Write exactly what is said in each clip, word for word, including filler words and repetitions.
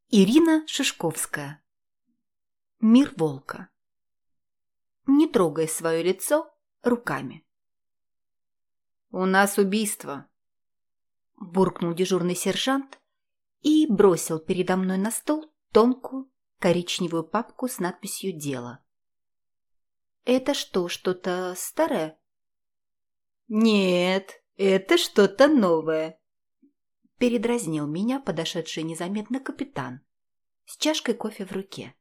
Ирина Шишковская. Мир волка. Не трогай свое лицо руками. «У нас убийство», – буркнул дежурный сержант и бросил передо мной на стол тонкую коричневую папку с надписью «Дело». «Это что, что-то старое?» «Нет, это что-то новое», – передразнил меня подошедший незаметно капитан с чашкой кофе в руке.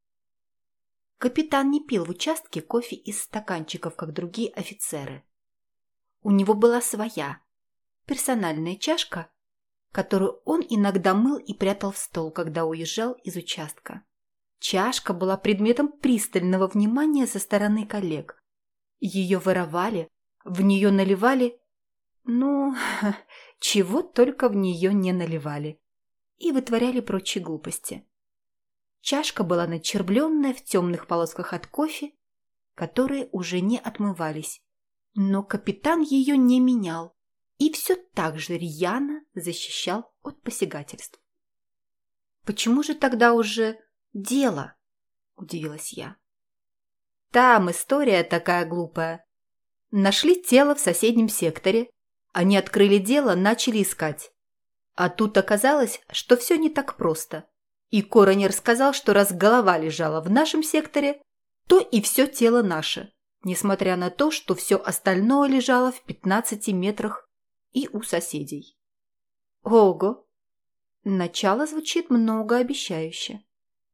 Капитан не пил в участке кофе из стаканчиков, как другие офицеры. У него была своя, персональная чашка, которую он иногда мыл и прятал в стол, когда уезжал из участка. Чашка была предметом пристального внимания со стороны коллег. Ее воровали, в нее наливали, ну, чего только в нее не наливали, и вытворяли прочие глупости. Чашка была начербленная в темных полосках от кофе, которые уже не отмывались, но капитан ее не менял и все так же рьяно защищал от посягательств. «Почему же тогда уже дело?» – удивилась я. «Там история такая глупая. Нашли тело в соседнем секторе, они открыли дело, начали искать. А тут оказалось, что все не так просто. И коронер сказал, что раз голова лежала в нашем секторе, то и все тело наше, несмотря на то, что все остальное лежало в пятнадцати метрах и у соседей». Ого! Начало звучит многообещающе.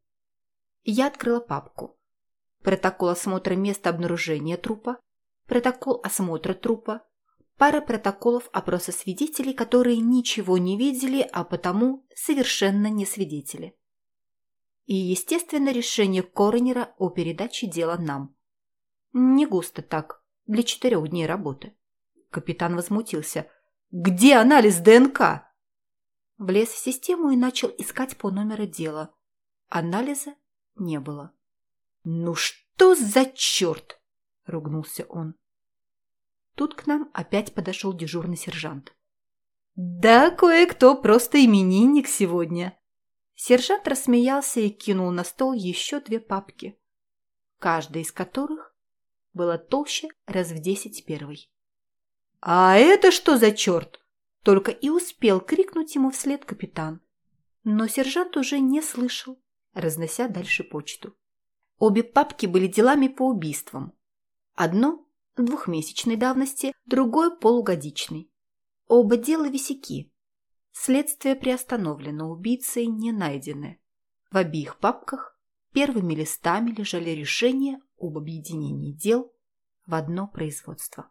Я открыла папку. Протокол осмотра места обнаружения трупа, протокол осмотра трупа, пара протоколов опроса свидетелей, которые ничего не видели, а потому совершенно не свидетели. И, естественно, решение коронера о передаче дела нам. Не густо так, для четырех дней работы. Капитан возмутился. «Где анализ ДНК?» Влез в систему и начал искать по номеру дела. Анализа не было. «Ну что за черт!» – ругнулся он. Тут к нам опять подошел дежурный сержант. «Да кое-кто просто именинник сегодня». Сержант рассмеялся и кинул на стол еще две папки, каждая из которых была толще раз в десять первой. «А это что за черт?» – только и успел крикнуть ему вслед капитан. Но сержант уже не слышал, разнося дальше почту. Обе папки были делами по убийствам. Одно – двухмесячной давности, другое – полугодичной. Оба дела висяки. Следствие приостановлено, убийцы не найдены. В обеих папках первыми листами лежали решения об объединении дел в одно производство.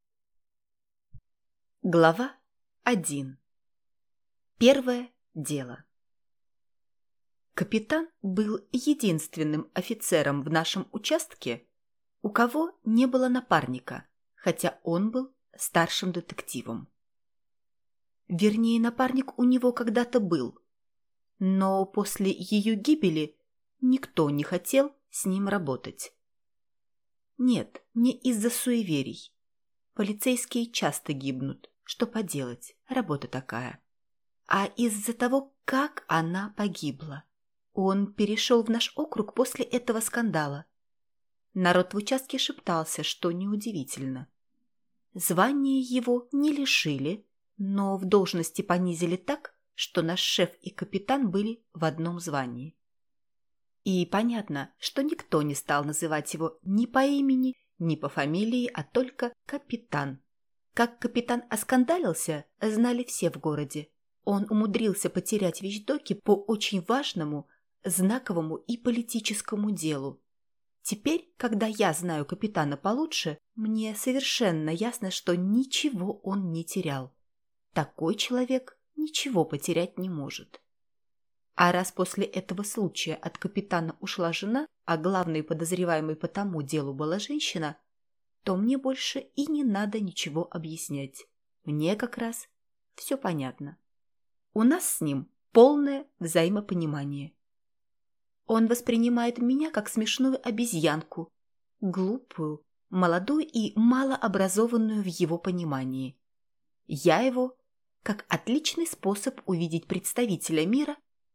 Глава один. Первое дело. Капитан был единственным офицером в нашем участке, у кого не было напарника, хотя он был старшим детективом. Вернее, напарник у него когда-то был, но после ее гибели никто не хотел с ним работать. Нет, не из-за суеверий. Полицейские часто гибнут, что поделать, работа такая. А из-за того, как она погибла. Он перешел в наш округ после этого скандала. Народ в участке шептался, что неудивительно. Звание его не лишили, но в должности понизили так, что наш шеф и капитан были в одном звании. И понятно, что никто не стал называть его ни по имени, ни по фамилии, а только капитан. Как капитан оскандалился, знали все в городе. Он умудрился потерять вещдоки по очень важному, знаковому и политическому делу. Теперь, когда я знаю капитана получше, мне совершенно ясно, что ничего он не терял. Такой человек ничего потерять не может. А раз после этого случая от капитана ушла жена, а главной подозреваемой по тому делу была женщина, то мне больше и не надо ничего объяснять. Мне как раз все понятно. У нас с ним полное взаимопонимание. Он воспринимает меня как смешную обезьянку, глупую, молодую и малообразованную в его понимании. Я его как отличный способ увидеть представителя мира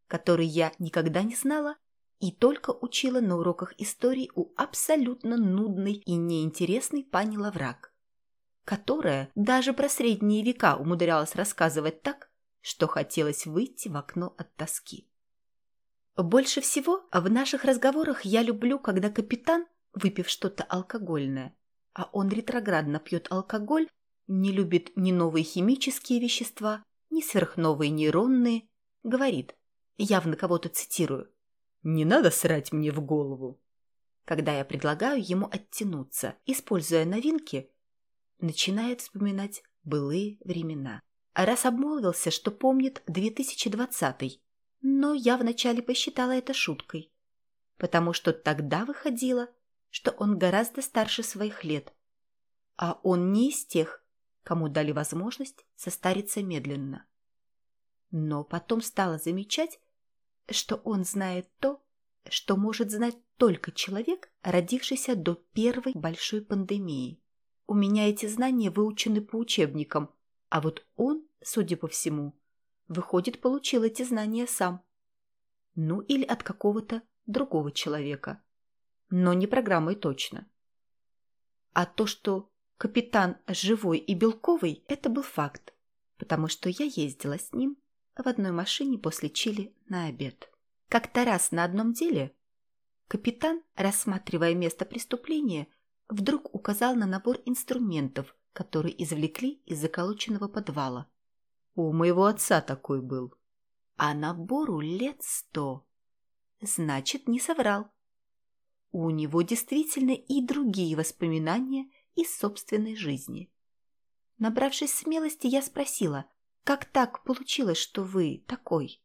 который я никогда не знала и только учила на уроках истории у абсолютно нудной и неинтересной пани Лаврак, которая даже про средние века умудрялась рассказывать так, что хотелось выйти в окно от тоски. Больше всего в наших разговорах я люблю, когда капитан, выпив что-то алкогольное, а он ретроградно пьет алкоголь, не любит ни новые химические вещества, ни сверхновые нейронные, говорит, явно кого-то цитирую, «Не надо срать мне в голову». Когда я предлагаю ему оттянуться, используя новинки, начинает вспоминать былые времена. А раз обмолвился, что помнит две тысячи двадцатый, но я вначале посчитала это шуткой, потому что тогда выходило, что он гораздо старше своих лет, а он не из тех, кому дали возможность состариться медленно. Но потом стала замечать, что он знает то, что может знать только человек, родившийся до первой большой пандемии. У меня эти знания выучены по учебникам, а вот он, судя по всему, выходит, получил эти знания сам. Ну или от какого-то другого человека. Но не программой точно. А то, что капитан живой и белковый, это был факт, потому что я ездила с ним в одной машине после Чили на обед. Как-то раз на одном деле капитан, рассматривая место преступления, вдруг указал на набор инструментов, которые извлекли из заколоченного подвала. У моего отца такой был. А набору лет сто. Значит, не соврал. У него действительно и другие воспоминания из собственной жизни. Набравшись смелости, я спросила, как так получилось, что вы такой?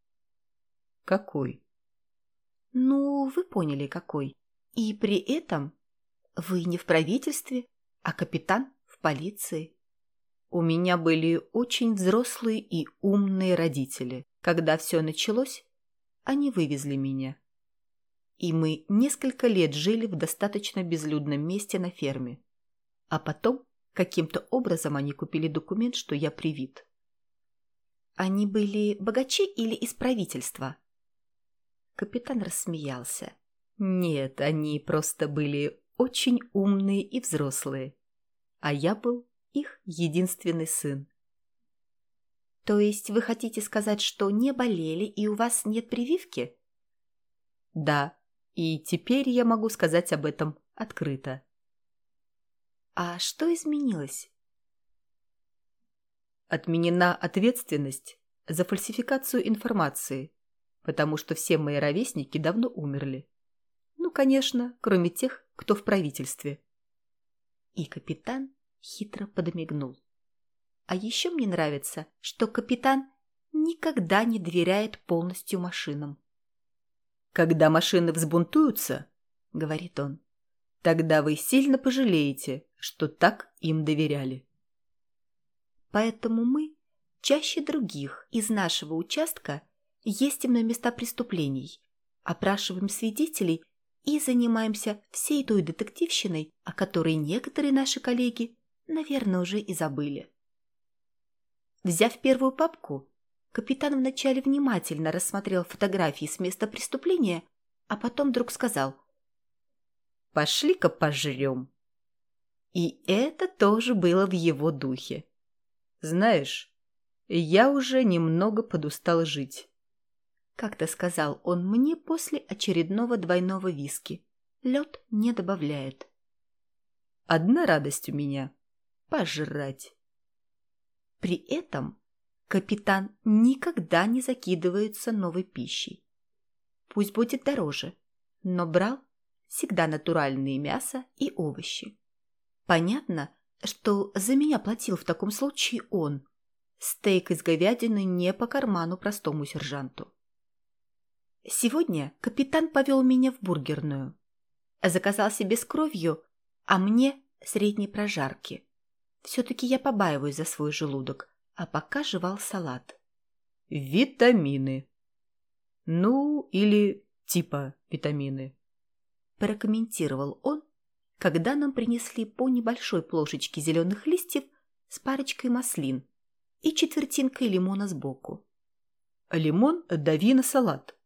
Какой? Ну, вы поняли, какой. И при этом вы не в правительстве, а капитан в полиции. У меня были очень взрослые и умные родители. Когда все началось, они вывезли меня. И мы несколько лет жили в достаточно безлюдном месте на ферме. А потом каким-то образом они купили документ, что я привит. Они были богачи или из правительства? Капитан рассмеялся. Нет, они просто были очень умные и взрослые. А я был их единственный сын. То есть вы хотите сказать, что не болели и у вас нет прививки? Да, и теперь я могу сказать об этом открыто. А что изменилось? Отменена ответственность за фальсификацию информации, потому что все мои ровесники давно умерли. Ну, конечно, кроме тех, кто в правительстве. И капитан хитро подмигнул. А еще мне нравится, что капитан никогда не доверяет полностью машинам. «Когда машины взбунтуются, — говорит он, — тогда вы сильно пожалеете, что так им доверяли». Поэтому мы чаще других из нашего участка ездим на места преступлений, опрашиваем свидетелей и занимаемся всей той детективщиной, о которой некоторые наши коллеги, наверное, уже и забыли. Взяв первую папку, капитан вначале внимательно рассмотрел фотографии с места преступления, а потом вдруг сказал: «Пошли-ка пожрем». И это тоже было в его духе. «Знаешь, я уже немного подустал жить», — как-то сказал он мне после очередного двойного виски. Лед не добавляет. «Одна радость у меня — пожрать». При этом капитан никогда не закидывается новой пищей. Пусть будет дороже, но брал всегда натуральные мясо и овощи. Понятно, что за меня платил в таком случае он. Стейк из говядины не по карману простому сержанту. Сегодня капитан повел меня в бургерную. Заказал себе с кровью, а мне средней прожарки. Все-таки я побаиваюсь за свой желудок, а пока жевал салат. «Витамины. Ну, или типа витамины», — прокомментировал он, когда нам принесли по небольшой плошечке зеленых листьев с парочкой маслин и четвертинкой лимона сбоку. а лимон дави на салат.